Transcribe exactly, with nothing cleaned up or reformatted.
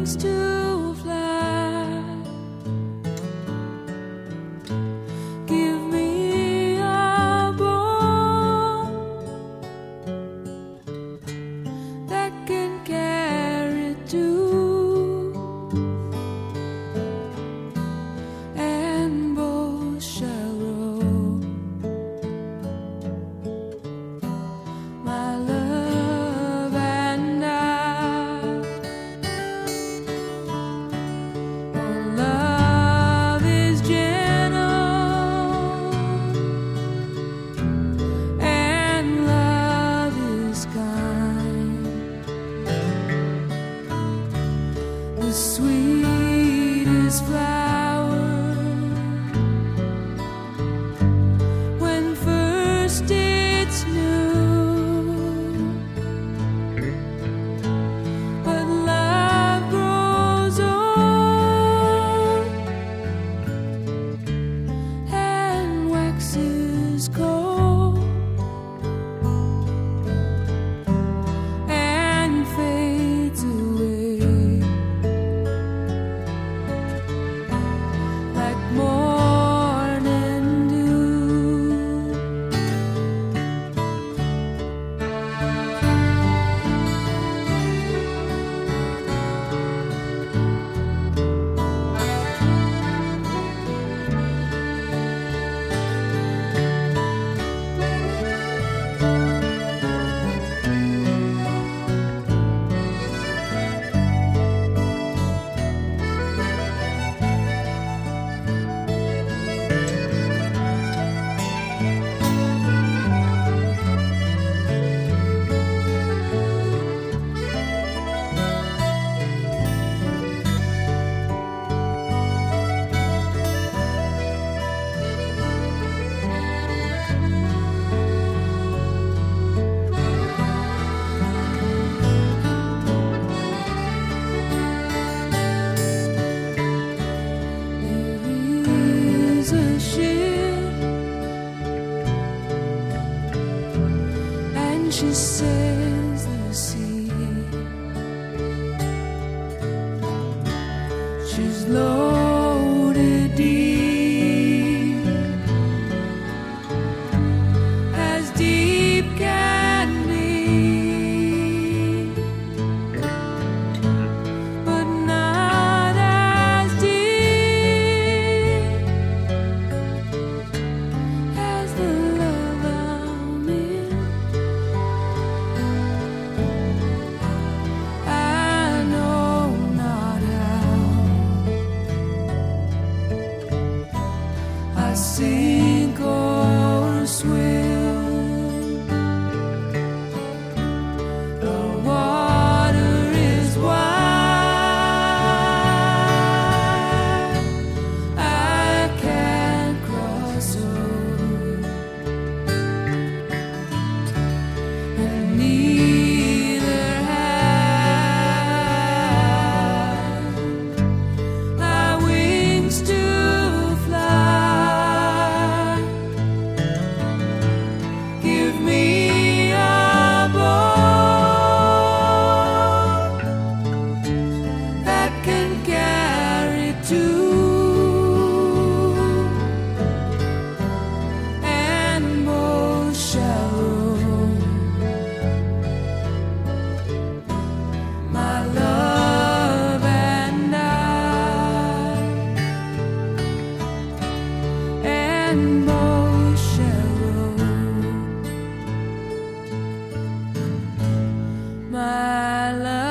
wings to fly. Give me a bow that can carry two, and both shall roll. My love and I. Oh, love is gentle, and love is kind. The sweetest flower when first it's new, but love grows old and waxes cold and fades away like morning dew. There is a ship, and she sails the sea. She's loaded deep, as deep can be, but not as deep as the love I'm in. I know not how I sink or swim. The water is wide. I can't cross over, and neither have I wings to fly. Give me a bow that can carry two, and both shall roll. My love and I, and both shall roll. My love.